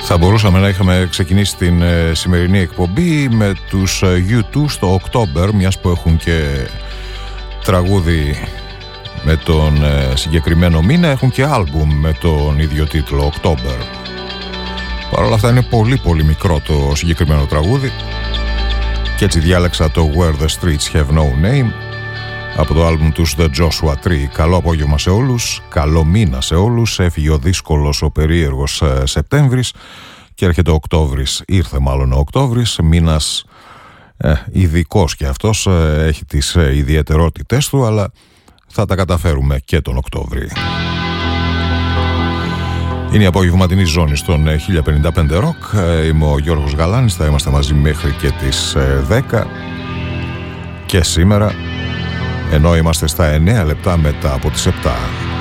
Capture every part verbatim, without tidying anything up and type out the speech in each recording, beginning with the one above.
Θα μπορούσαμε να είχαμε ξεκινήσει την ε, σημερινή εκπομπή με τους ε, γιου τού στο October, μιας που έχουν και τραγούδι με τον ε, συγκεκριμένο μήνα, έχουν και άλμπουμ με τον ίδιο τίτλο, October. Παρ' όλα αυτά είναι πολύ πολύ μικρό το συγκεκριμένο τραγούδι και έτσι διάλεξα το Where the Streets Have No Name από το άλμπουμ τους The Joshua Tree. Καλό απόγευμα σε όλους, καλό μήνα σε όλους. Έφυγε ο δύσκολος, ο περίεργος ε, Σεπτέμβρης και έρχεται ο Οκτώβρης, ήρθε μάλλον ο Οκτώβρης, μήνας ε, ειδικός και αυτός, ε, έχει τις ε, ιδιαιτερότητες του, αλλά θα τα καταφέρουμε και τον Οκτώβρη. Είναι η απογευματινή ζώνη στον ε, χίλια πενήντα πέντε Rock. ε, Είμαι ο Γιώργος Γαλάνης, θα είμαστε μαζί μέχρι και τις ε, δέκα και σήμερα, ενώ είμαστε στα εννέα λεπτά μετά από τις επτά.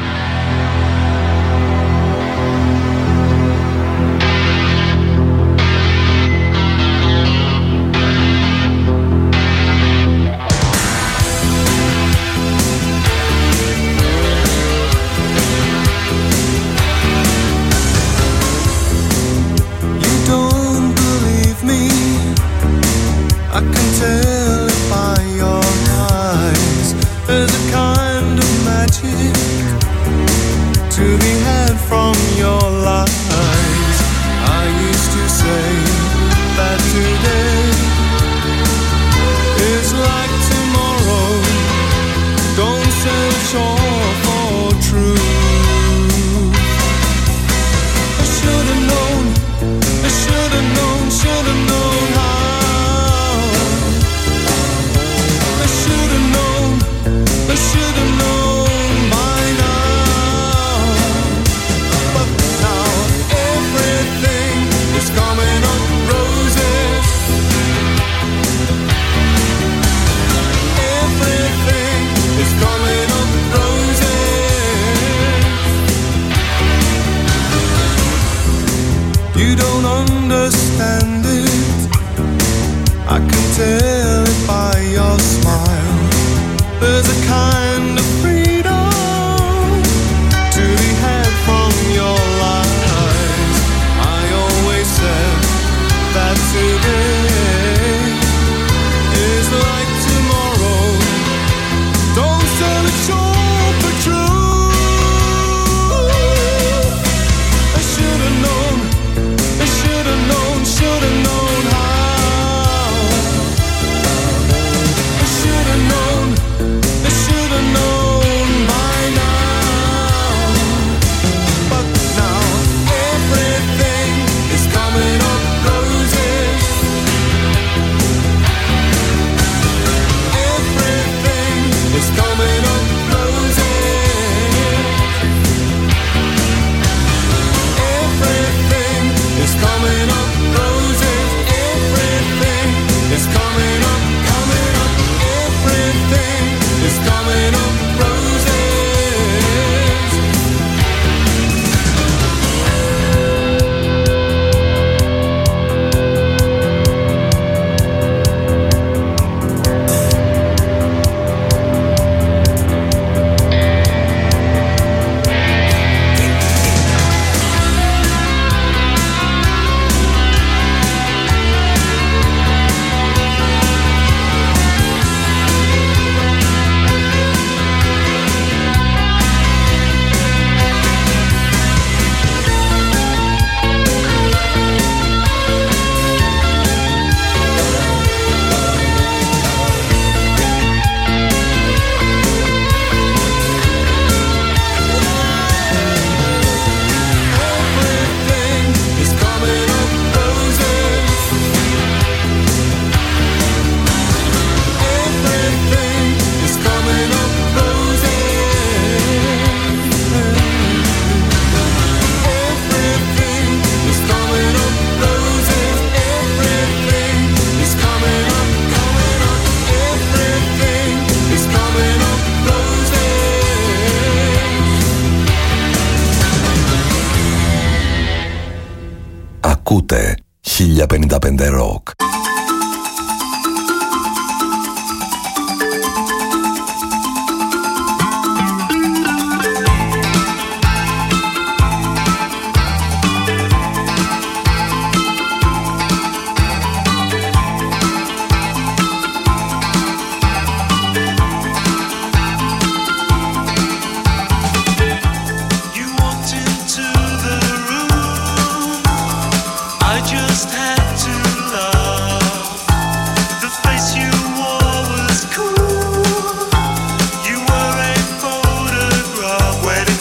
Ακούτε χίλια πενήντα πέντε Rock.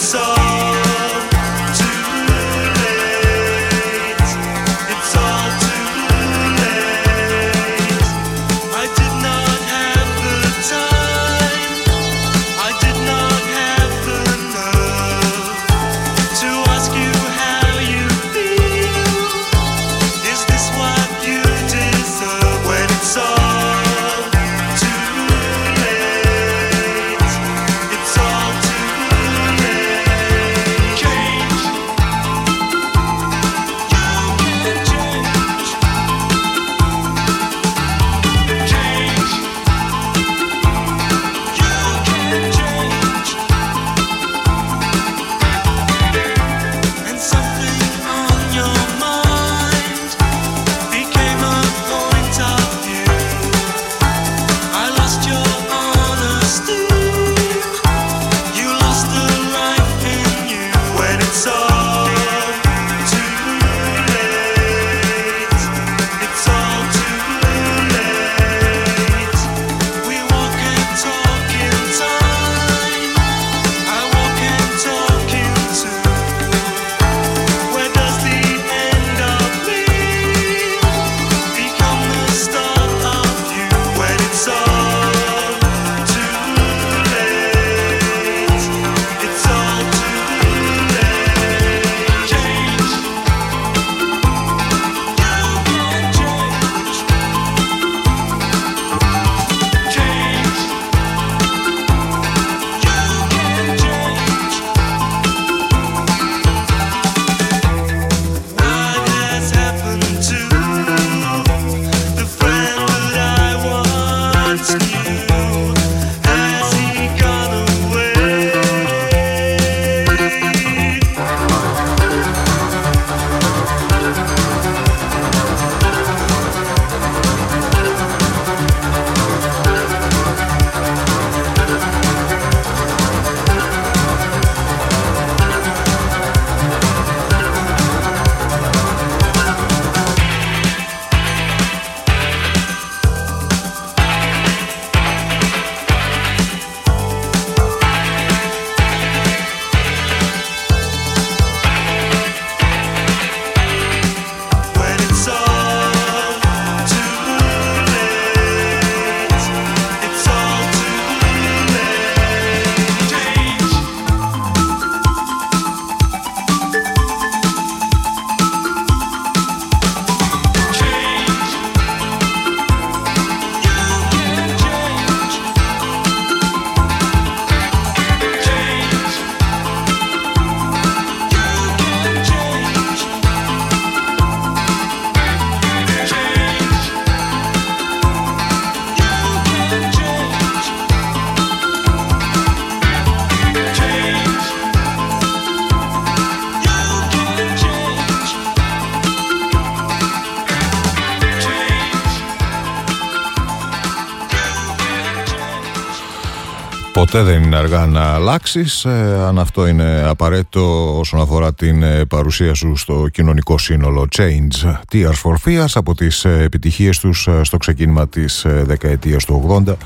Ποτέ δεν είναι αργά να αλλάξεις, ε, αν αυτό είναι απαραίτητο όσον αφορά την ε, παρουσία σου στο κοινωνικό σύνολο. Change, Tears for Fears, από τις ε, επιτυχίες τους ε, στο ξεκίνημα της ε, δεκαετίας του ογδόντα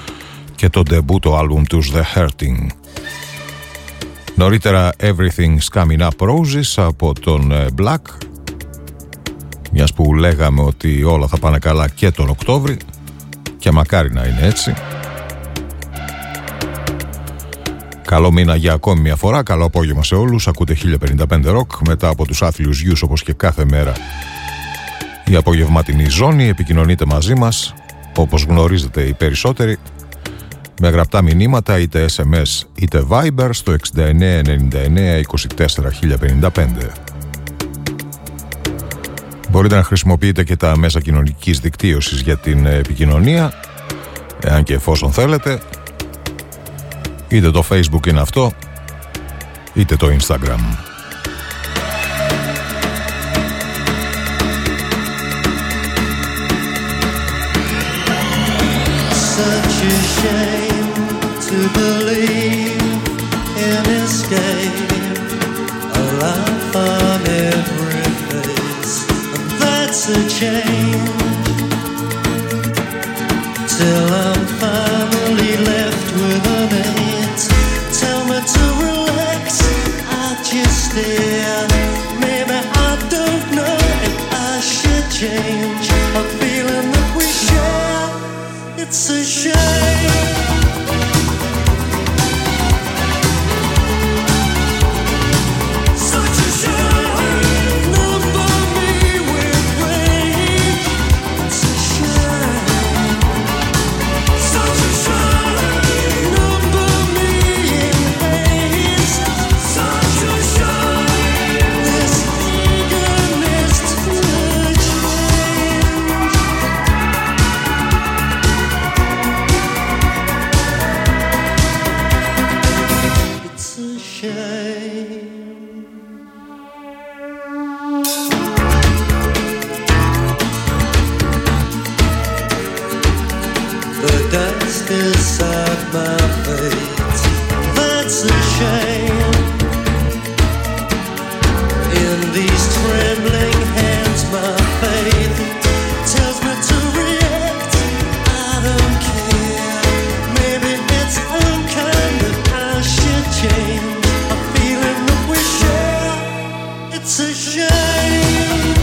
και το ντεμπούτο άλμπουμ τους The Hurting. Νωρίτερα Everything's Coming Up Roses από τον ε, Black, μιας που λέγαμε ότι όλα θα πάνε καλά και τον Οκτώβρη και μακάρι να είναι έτσι. Καλό μήνα για ακόμη μια φορά, καλό απόγευμα σε όλους. Ακούτε χίλια πενήντα πέντε Rock μετά από τους άθλιους γιους, όπως και κάθε μέρα. Η απογευματινή ζώνη επικοινωνείτε μαζί μας, όπως γνωρίζετε οι περισσότεροι, με γραπτά μηνύματα είτε ες εμ ες είτε Viber στο εξήντα εννέα ενενήντα εννέα είκοσι τέσσερα χίλια πενήντα πέντε. Μπορείτε να χρησιμοποιείτε και τα μέσα κοινωνικής δικτύωσης για την επικοινωνία, εάν και εφόσον θέλετε. Είτε το Facebook είναι αυτό, είτε το Instagram. Such a shame to believe in escape, a laugh on every face, and that's a change, till I'm finally left with an eight. Tell me to relax. shame. The dust inside my face, that's a shame. In these trembling hands, my faith tells me to react. I don't care. Maybe it's unkind that I should change. A feeling that we share, it's a shame.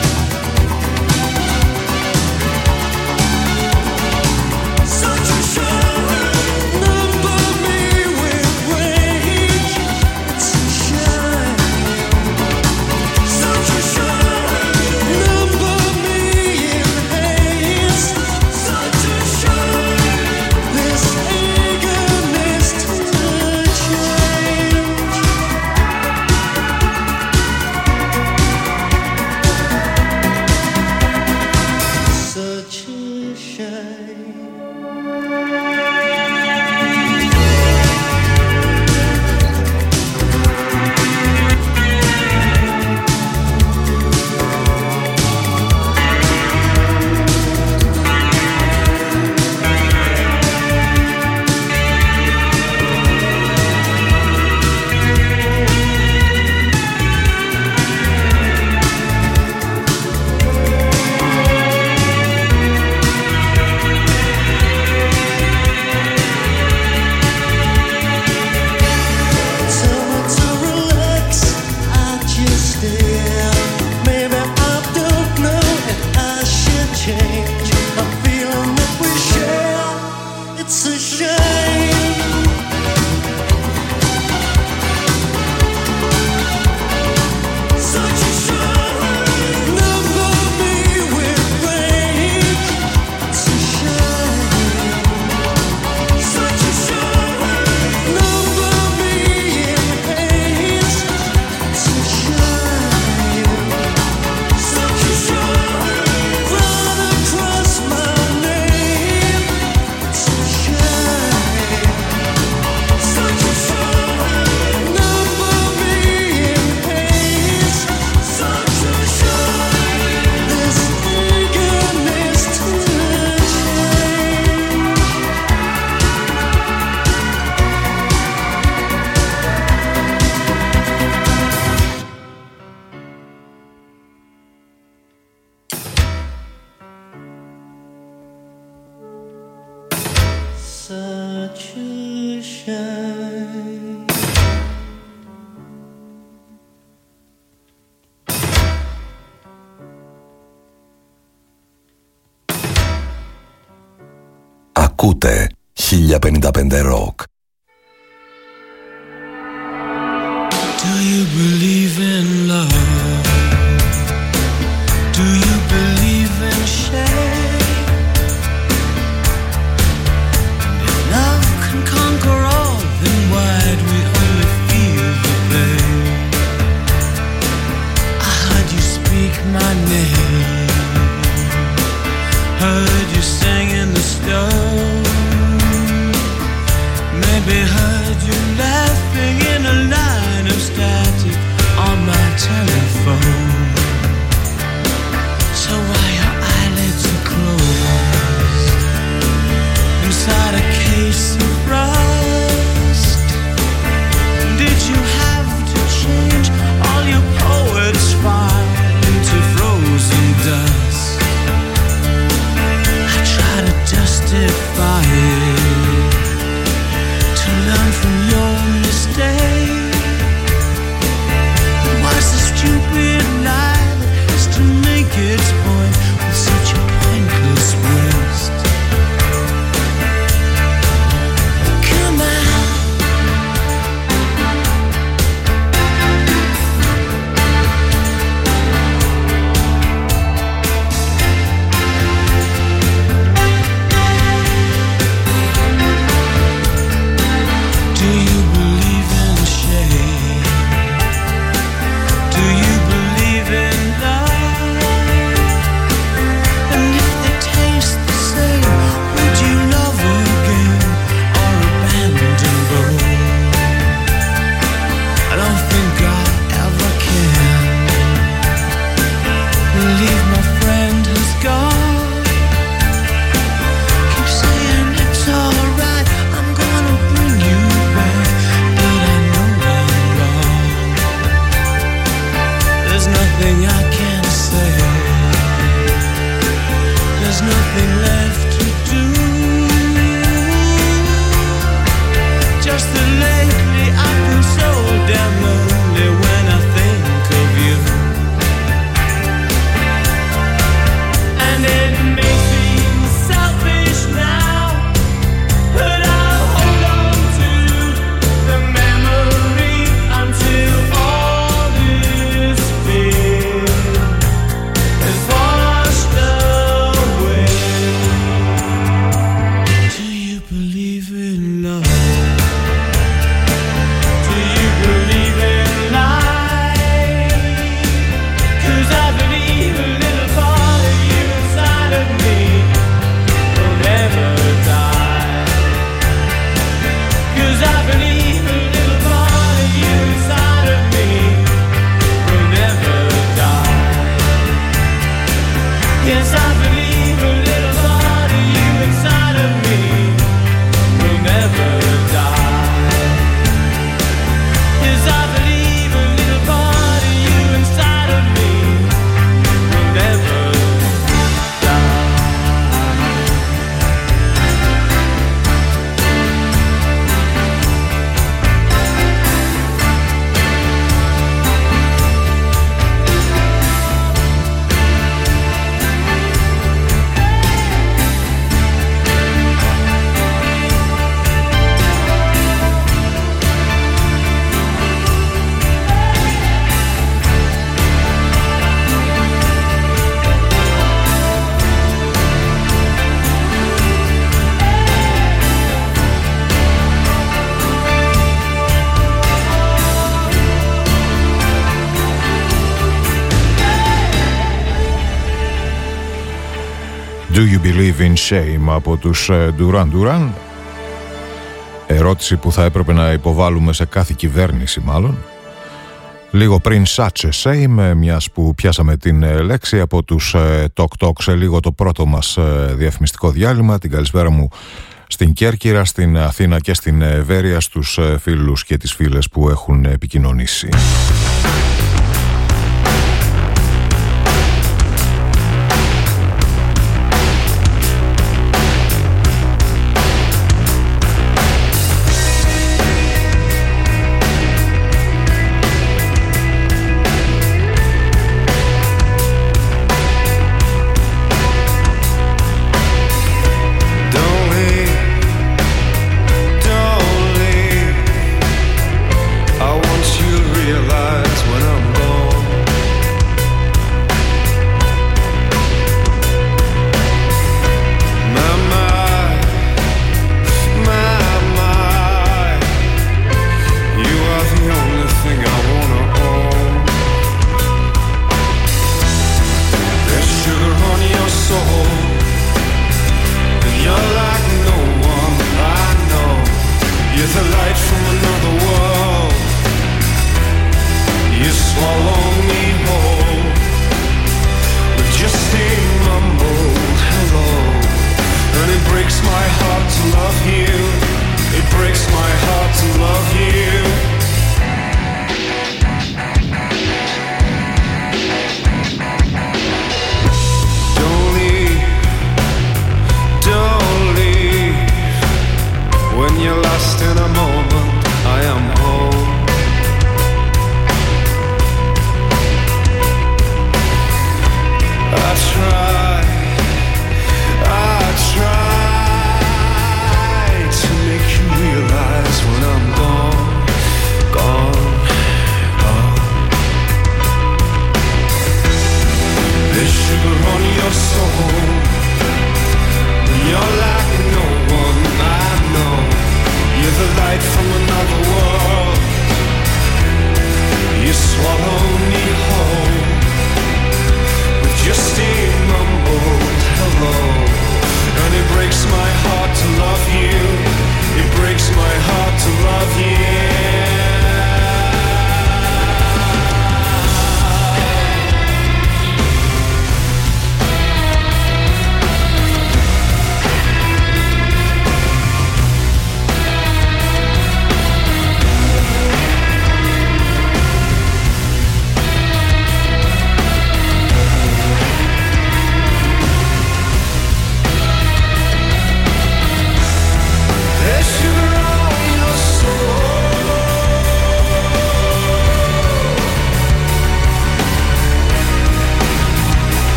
Such a shame. Number me with rage. It's a shame. Such a shame. Number me in haste. Such a shame. This eagerness to change. Such a shame. Tell me to relax, I just stare. Maybe I don't know if I should change. A feeling that we share, it's a shame. Such a shame. Number me with rage. It's a shame. Such a shame. Number me in haste. It's a shame. Such a shame. Run across my name. It's a shame. Such a shame. Number me in haste. Such a shame. This eagerness to change. Such a shame. Ακούτε χίλια πενήντα πέντε Rock. Do you believe in love? Do you believe in shame? If love can conquer all, then why do we only feel the pain? I heard you speak my name, heard you sing in the stone, maybe heard you laughing in a line of static on my Do you believe in shame από τους Duran Duran? Ερώτηση που θα έπρεπε να υποβάλουμε σε κάθε κυβέρνηση μάλλον. Λίγο πριν Such a Shame, μιας που πιάσαμε την λέξη από τους Talk Talk σε λίγο το πρώτο μας διαφημιστικό διάλειμμα. Την καλησπέρα μου στην Κέρκυρα, στην Αθήνα και στην Βέρεια, στους φίλους και τις φίλες που έχουν επικοινωνήσει.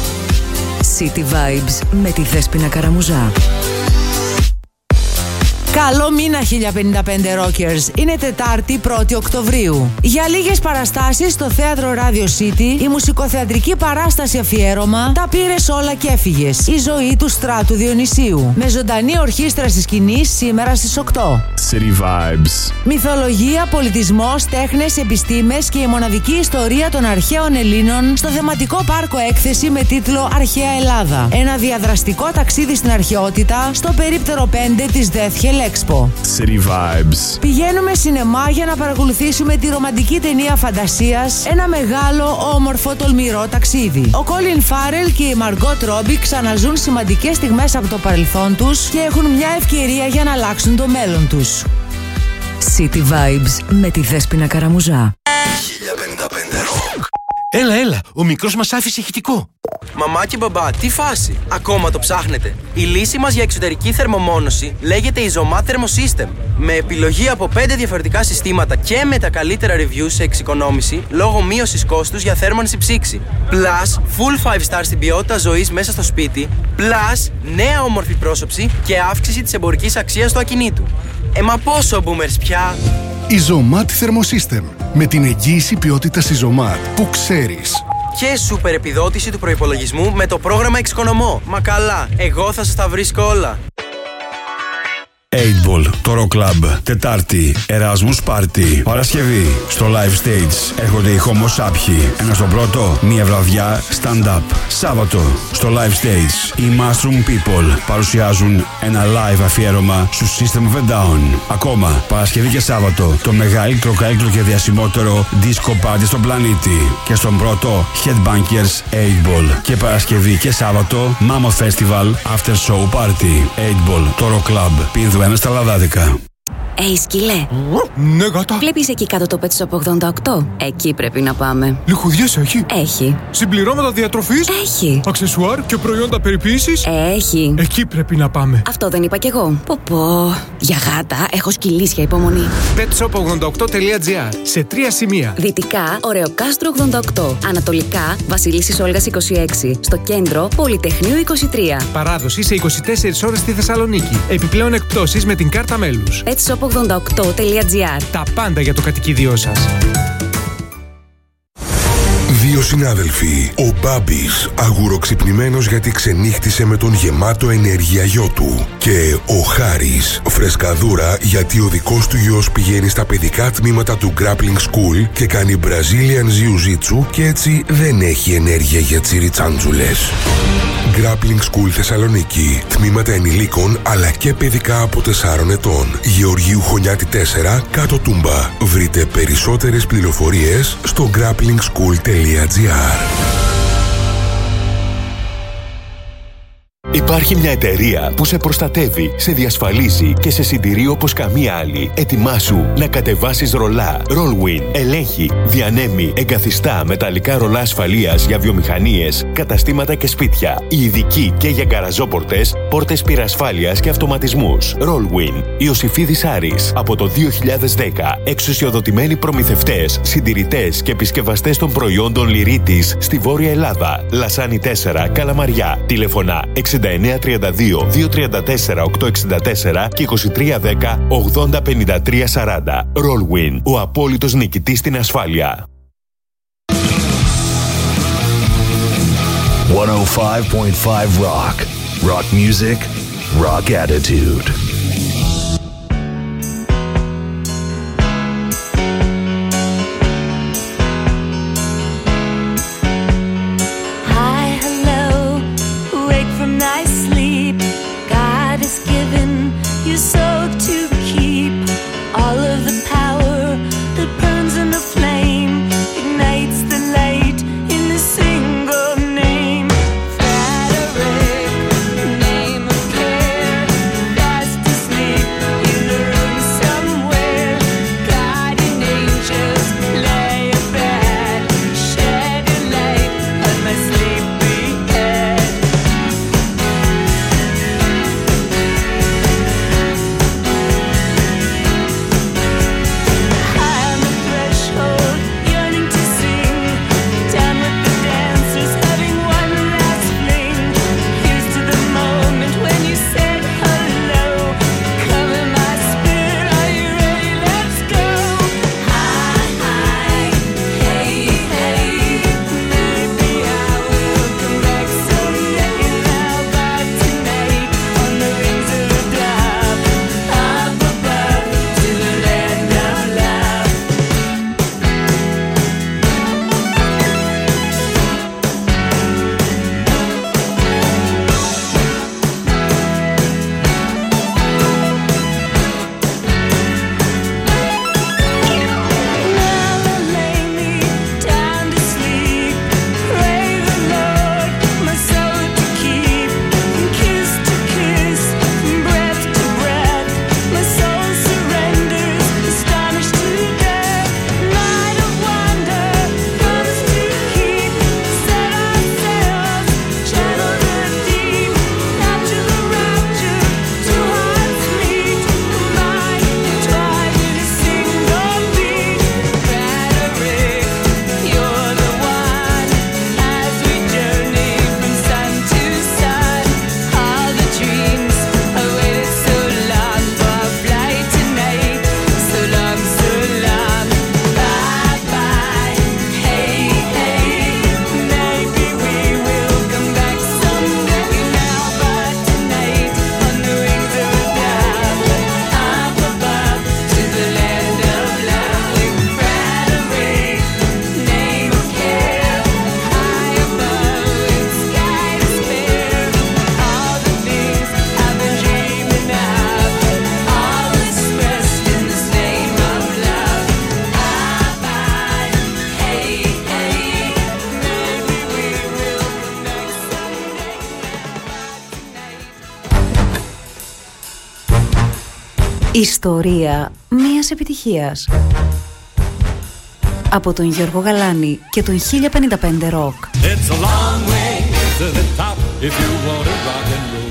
City Vibes με τη Δέσποινα Καραμουζά. Καλό μήνα χίλια πενήντα πέντε Rockers. Είναι Τετάρτη πρώτη Οκτωβρίου. Για λίγες παραστάσεις στο θέατρο Radio City, η μουσικοθεατρική παράσταση αφιέρωμα «Τα πήρες όλα και έφυγες. Η ζωή του Στράτου Διονυσίου». Με ζωντανή ορχήστρα στη σκηνή σήμερα στις οκτώ. City Vibes. Μυθολογία, πολιτισμός, τέχνες, επιστήμες και η μοναδική ιστορία των αρχαίων Ελλήνων στο θεματικό πάρκο έκθεση με τίτλο Αρχαία Ελλάδα. Ένα διαδραστικό ταξίδι στην αρχαιότητα στο περίπτερο πέντε της Death Hell Expo. City Vibes. Πηγαίνουμε σινεμά για να παρακολουθήσουμε τη ρομαντική ταινία φαντασίας, ένα μεγάλο, όμορφο, τολμηρό ταξίδι. Ο Colin Farrell και η Margot Robbie ξαναζούν σημαντικές στιγμές από το παρελθόν τους και έχουν μια ευκαιρία για να αλλάξουν το μέλλον τους. City Vibes με τη Δέσποινα Καραμουζά. χίλια πενήντα πέντε Rock. Έλα, έλα, ο μικρός μας άφησε ηχητικό. Μαμά και μπαμπά, τι φάση, ακόμα το ψάχνετε? Η λύση μας για εξωτερική θερμομόνωση λέγεται Isomat Thermosystem. Με επιλογή από πέντε διαφορετικά συστήματα και με τα καλύτερα reviews σε εξοικονόμηση λόγω μείωσης κόστους για θέρμανση ψήξη. Plus, full five star στην ποιότητα ζωής μέσα στο σπίτι. Plus, νέα όμορφη πρόσωψη και αύξηση της εμπορικής αξίας του ακινήτου. Ε, μα πόσο boomers πια! Isomat Thermosystem. Με την εγγύηση ποιότητας Isomat που ξέρεις. Και σούπερ επιδότηση του προϋπολογισμού με το πρόγραμμα Εξοικονομώ. Μα καλά, εγώ θα σας τα βρίσκω όλα. οκτώ Ball, το Rock Club, Τετάρτη, Erasmus Party, Παρασκευή, στο Live Stage έρχονται οι Homo Saphi. Ένα στον πρώτο, μία βραδιά stand-up. Σάββατο, στο Live Stage, οι Mushroom People παρουσιάζουν ένα live αφιέρωμα στο System of a Down. Ακόμα, Παρασκευή και Σάββατο, το μεγαλύτερο, καλύτερο και διασημότερο disco party στον πλανήτη. Και στον πρώτο, Headbangers οκτώ Ball. Και Παρασκευή και Σάββατο, Mammoth Festival After Show Party. οκτώ Ball, το Rock Club, Πίνδου ένα στα Λαδάδικα. Ει, σκύλε. Ναι, γάτα. Βλέπεις εκεί κάτω το Pet Shop ογδόντα οκτώ? Εκεί πρέπει να πάμε. Λιχουδιές έχει. Έχει. Συμπληρώματα διατροφής. Έχει. Αξεσουάρ και προϊόντα περιποίησης. Έχει. Εκεί πρέπει να πάμε. Αυτό δεν είπα κι εγώ. Πω πω. Για γάτα έχω σκυλίσια υπομονή. πετ σοπ ογδόντα οκτώ τελεία τζι άρ. Σε τρία σημεία. Δυτικά, Ωρεοκάστρο ογδόντα οκτώ. Ανατολικά, Βασιλίσσης Όλγας είκοσι έξι. Στο κέντρο, Πολυτεχνείου είκοσι τρία. Παράδοση σε είκοσι τέσσερις ώρες στη Θεσσαλονίκη. Επιπλέον εκπτώσεις με την κάρτα μέλους. πετ σοπ ογδόντα οκτώ τελεία τζι άρ. Τα πάντα για το κατοικίδιό σας. Δύο συνάδελφοι, ο Μπάμπης αγουροξυπνημένος γιατί ξενύχτησε με τον γεμάτο ενέργεια γιο του και ο Χάρης φρεσκαδούρα γιατί ο δικός του γιος πηγαίνει στα παιδικά τμήματα του Grappling School και κάνει Brazilian Jiu-Jitsu και έτσι δεν έχει ενέργεια για τσιριτσάντζουλες. Grappling School Θεσσαλονίκη. Τμήματα ενηλίκων αλλά και παιδικά από τεσσάρων ετών. Γεωργίου Χωνιάτη τέσσερα, κάτω Τούμπα. Βρείτε περισσότερες πληροφορίες στο grappling school τελεία τζι άρ. Υπάρχει μια εταιρεία που σε προστατεύει, σε διασφαλίζει και σε συντηρεί όπως καμία άλλη. Ετοιμάσου να κατεβάσεις ρολά. Rollwin ελέγχει, διανέμει, εγκαθιστά μεταλλικά ρολά ασφαλείας για βιομηχανίες, καταστήματα και σπίτια. Ειδικοί και για γκαραζόπορτες, πόρτες πυρασφάλειας και αυτοματισμούς. Rollwin. Ιωσηφίδης Άρης. Από το δύο χιλιάδες δέκα. Εξουσιοδοτημένοι προμηθευτές, συντηρητές και επισκευαστές των προϊόντων Λυρίτης στη Βόρεια Ελλάδα. Λασάνι τέσσερα, Καλαμαριά. Τηλεφωνά εξήντα εννέα τριάντα δύο διακόσια τριάντα τέσσερα οκτακόσια εξήντα τέσσερα και είκοσι τρία δέκα ογδόντα πενήντα τρία σαράντα. Rollwin, ο απόλυτος νικητής στην ασφάλεια. εκατόν πέντε κόμμα πέντε Rock. Rock music, rock attitude. Name of care, Ιστορία μιας επιτυχίας. Από τον Γιώργο Γαλάνη και τον χίλια πενήντα πέντε Rock. It's a long way to the top if you want to rock and roll.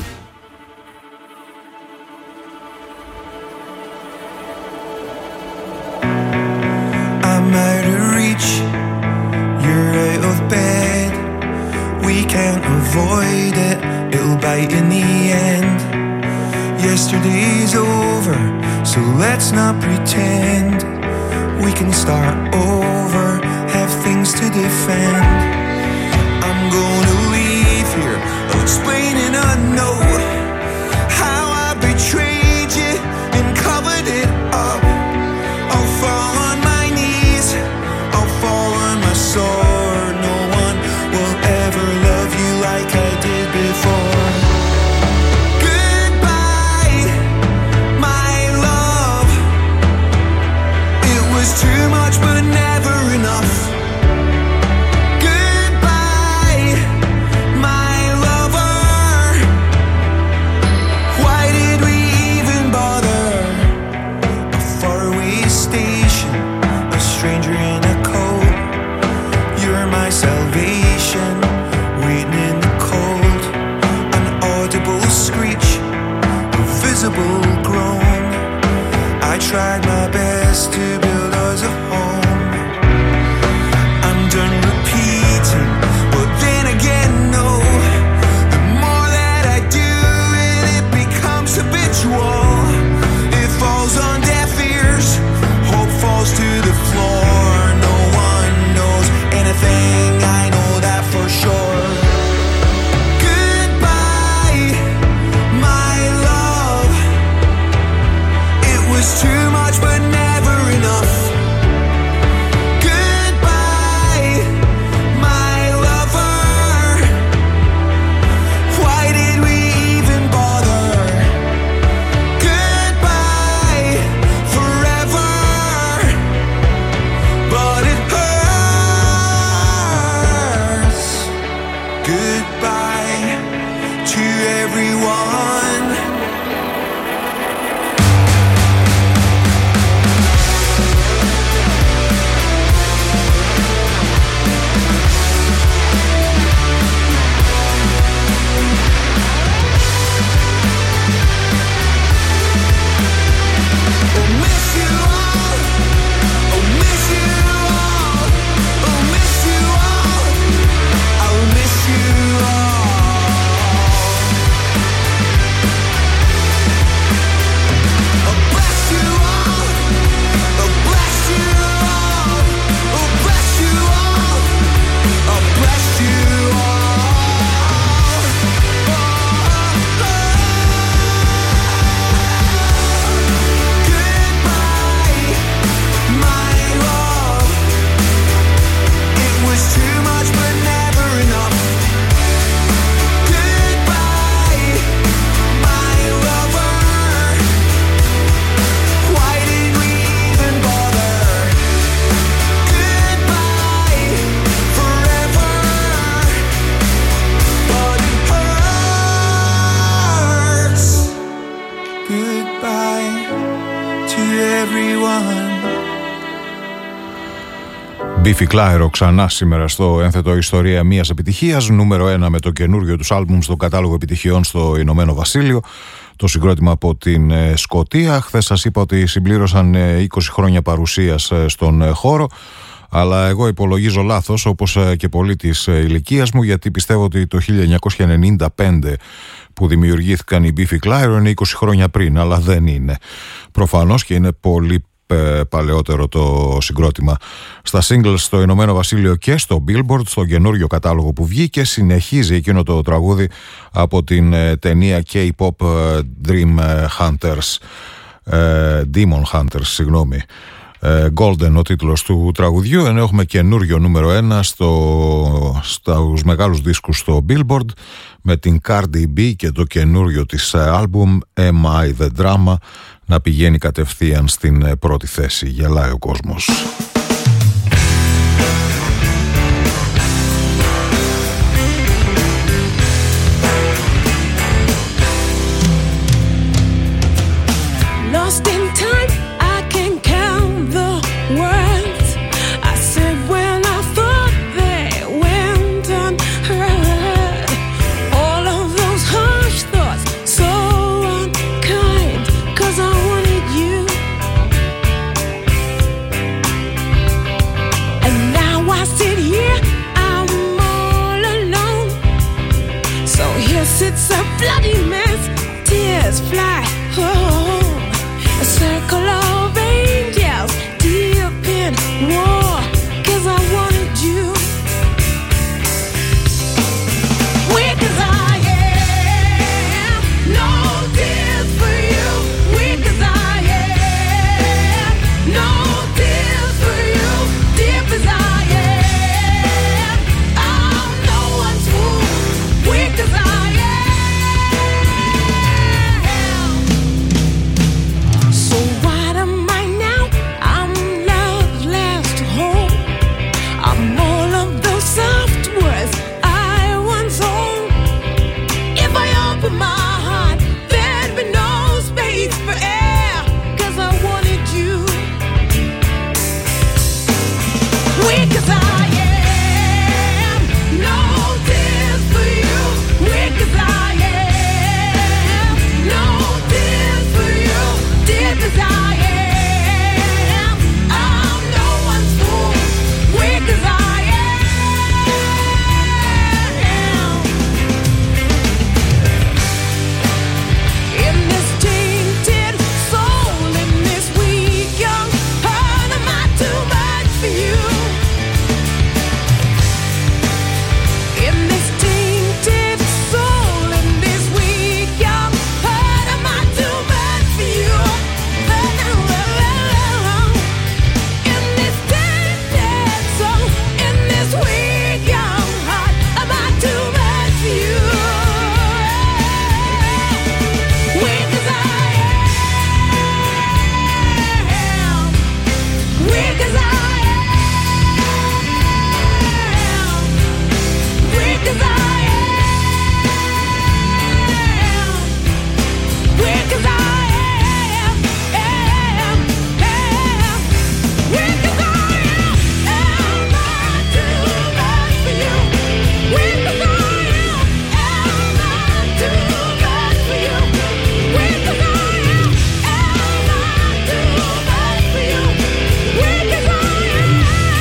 I'm out of reach, you're out of bed. We can't avoid it, it'll bite in the end. Yesterday's over, so let's not pretend. We can start over, have things to defend. I'm gonna leave here, I'll explain in a note how I betrayed you and covered it up. I'll fall on my knees, I'll fall on my sword. No one will ever love you like I did before. Too much but never enough. Goodbye, my lover. Why did we even bother? A faraway station, a stranger in a coat. You're my salvation, waiting in the cold. An audible screech, a visible groan. I tried my best to build us a home. I'm done repeating, but then again, no. The more that I do it, it becomes habitual. It falls on deaf ears, hope falls to the floor. No one knows anything, I know that for sure. Too much but never enough. Goodbye, my lover. Why did we even bother? Goodbye, forever. But it hurts. Goodbye to everyone. Biffy Clyro ξανά σήμερα στο ένθετο Ιστορία μιας επιτυχίας, νούμερο ένα με το καινούριο τους άλμπουμ στο κατάλογο επιτυχιών στο Ηνωμένο Βασίλειο, το συγκρότημα από την Σκωτία. Χθες σας είπα ότι συμπλήρωσαν είκοσι χρόνια παρουσίας στον χώρο, αλλά εγώ υπολογίζω λάθος, όπως και πολλοί της ηλικίας μου, γιατί πιστεύω ότι το χίλια εννιακόσια ενενήντα πέντε που δημιουργήθηκαν οι Biffy Clyro είναι είκοσι χρόνια πριν, αλλά δεν είναι. Προφανώς και είναι πολύ παλαιότερο το συγκρότημα. Στα singles στο Ηνωμένο Βασίλειο και στο Billboard, στο καινούριο κατάλογο που βγήκε, συνεχίζει εκείνο το τραγούδι από την ταινία K-pop Dream Hunters, Demon Hunters, συγγνώμη. Golden ο τίτλος του τραγουδιού, ενώ έχουμε καινούριο νούμερο ένα στο, στους μεγάλους δίσκους στο Billboard με την Cardi B και το καινούριο της άλμπουμ Am I The Drama να πηγαίνει κατευθείαν στην πρώτη θέση. Γελάει ο κόσμος. Lord Yes, it's a bloody mess. Tears fly. Oh, a circle of angels deep in war. 'Cause I wanted you. Weak as I am, no tears for you. Weak as I am, no tears for you. Deep as I am, I'm no one's fool. Weak as I am. So what am I now? I'm love's last hope. I'm all of those soft words I once owned. If I open my heart, there'd be no space for air. 'Cause I wanted you. Weak as I am, no tears for you. Weak as I am, no tears for you. Deep as I am, I'm no one's fool. Weak as I am. In this tainted soul, in this weak young heart, am I too much for you? In this tainted soul, in this weak young heart, am I too much for you? In this tainted soul, in this weak young heart, am I too much for you? Weak as I am, weak as I am, weak as I am, weak as I am, am, am, weak as I am, am I too much for you? Weak as I am, am I too much for you? Weak as I am, am I too much for you? Weak as I am.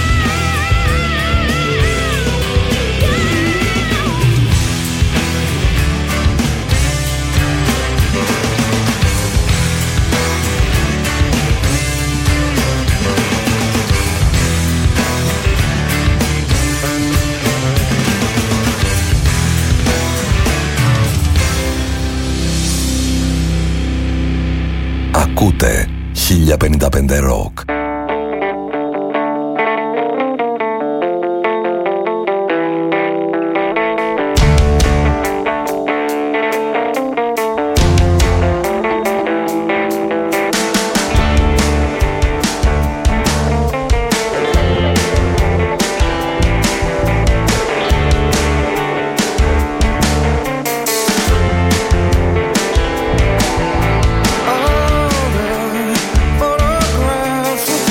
Ακούτε χίλια πενήντα πέντε Rock. Photographs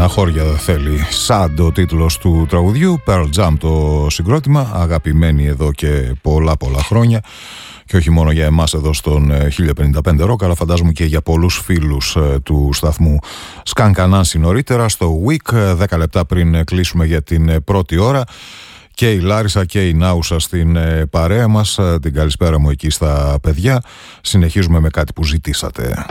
στεναχώρια θέλει. Sad ο τίτλος του τραγουδιού, Pearl Jam το συγκρότημα, αγαπημένοι εδώ και πολλά πολλά χρόνια. Και όχι μόνο για εμάς εδώ στον χίλια πενήντα πέντε Rock, αλλά φαντάζομαι και για πολλούς φίλους του σταθμού. Σκαν Κανάνση νωρίτερα στο Week, δέκα λεπτά πριν κλείσουμε για την πρώτη ώρα. Και η Λάρισα και η Νάουσα στην παρέα μας. Την καλησπέρα μου εκεί στα παιδιά. Συνεχίζουμε με κάτι που ζητήσατε.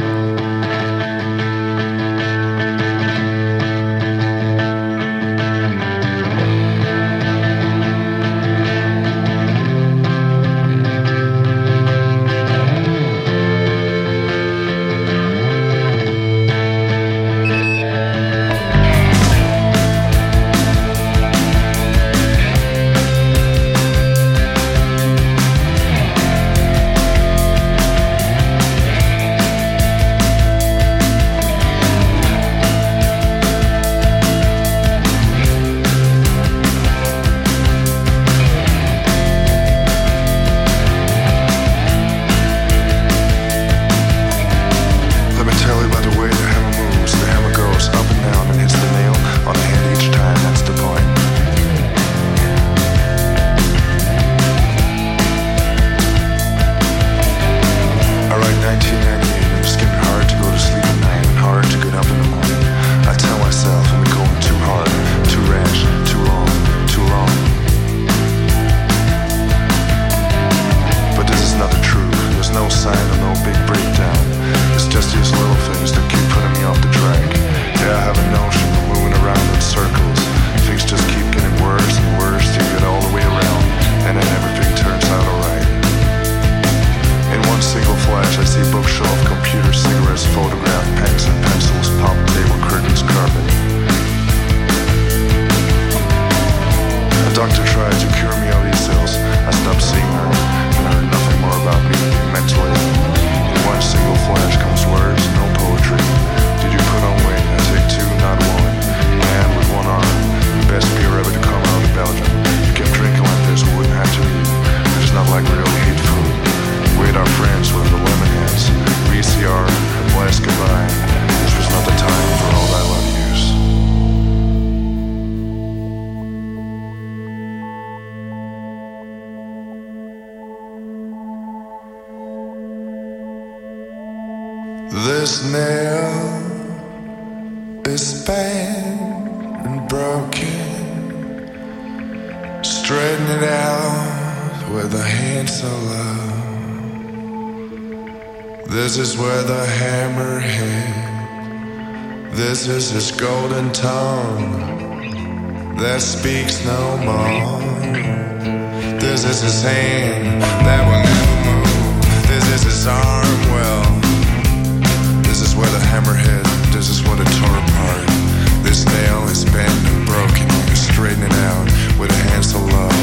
This nail is bent and broken. Straighten it out with a hand so low. This is where the hammer hit. This is his golden tongue that speaks no more. This is his hand that will never move. This is his arm well. This is where the hammer hit. This is what it tore apart. This nail is bent and broken. You straighten it out with a hand so love.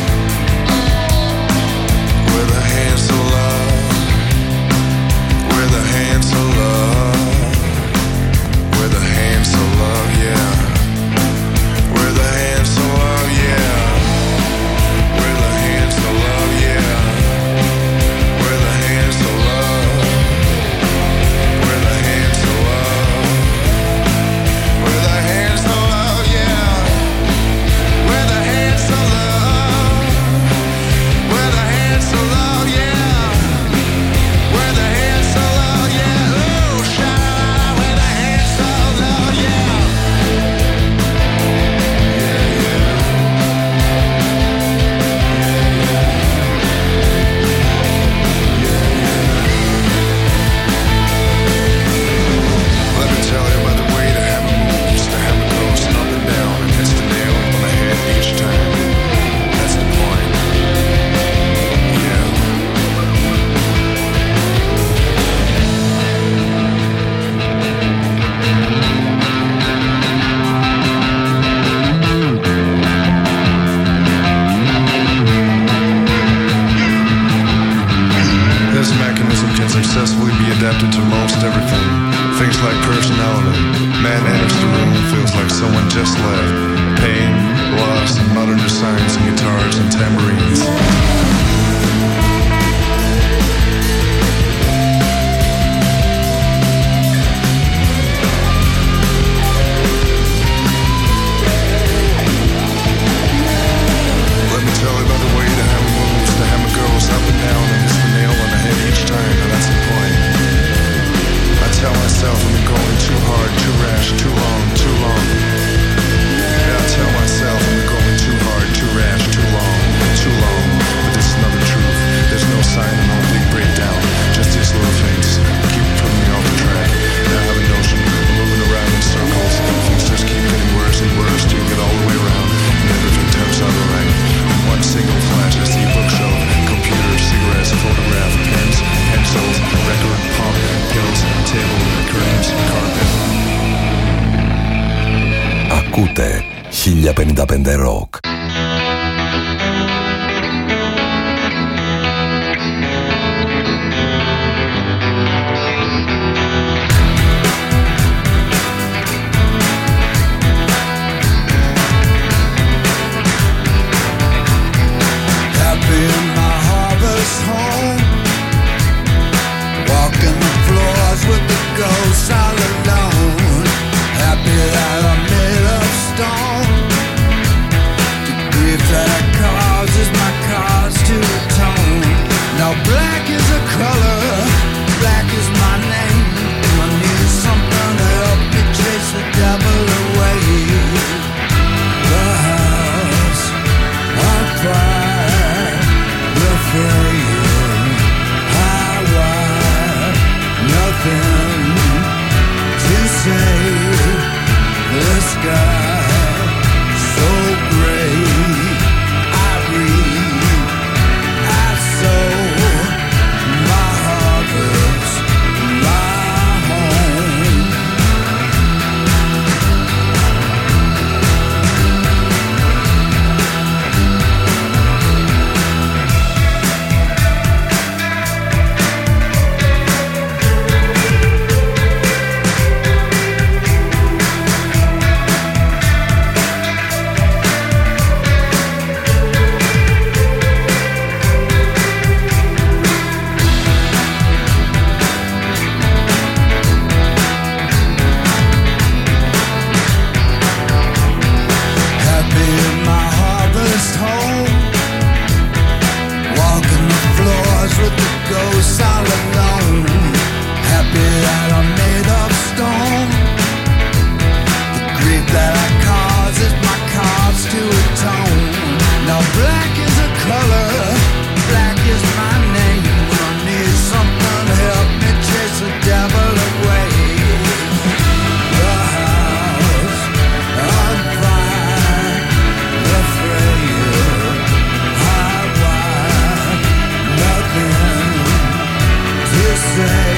With a hand so love. With a hand so love. With a hand so love, yeah. With a hand so love, yeah. With a hand so love, yeah. With a hand so love. With a hand so love. With a hand so love, yeah. With a hand so love. With a hand so love, yeah. With a hand so love, yeah. Ooh, shout with a hand so love, yeah. Let me tell you about the way the hammer moves. The hammer goes up and down and hits the nail on the head each time. That's the point. Yeah. This mechanism can successfully be adapted to most everything. Things like personality. Man enters the room, feels like someone just left. Pain, loss, modern designs in guitars and tambourines. Ακούτε χίλια πενήντα πέντε Rock. Ghosts all alone. Happy that I'm made of stone. The grief that causes my cause to atone. Now black is a color, black is my name. I need something to help me chase the devil away. The house on fire, the flame, high wire, nothing to say. The sky so gray. I read, I sow my harvest, my home. Happy in my harvest home. Walking the floors with the ghosts all alone. Happy that I'm made of stone. The grief that I cause is my cause to atone. Now black is a color, black is my name. I need something to help me chase the devil away. The house on fire, the frail, high wire, nothing to say.